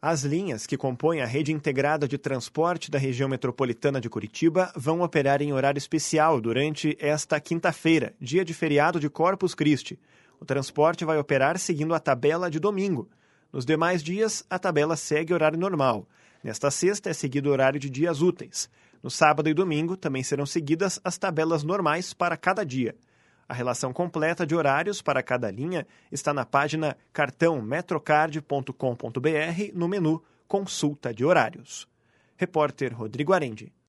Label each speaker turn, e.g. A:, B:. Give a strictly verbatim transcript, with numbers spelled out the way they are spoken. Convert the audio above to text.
A: As linhas que compõem a rede integrada de transporte da região metropolitana de Curitiba vão operar em horário especial durante esta quinta-feira, dia de feriado de Corpus Christi. O transporte vai operar seguindo a tabela de domingo. Nos demais dias, a tabela segue horário normal. Nesta sexta é seguido o horário de dias úteis. No sábado e domingo também serão seguidas as tabelas normais para cada dia. A relação completa de horários para cada linha está na página cartão metrocard ponto com ponto br no menu Consulta de Horários. Repórter Rodrigo Arendi.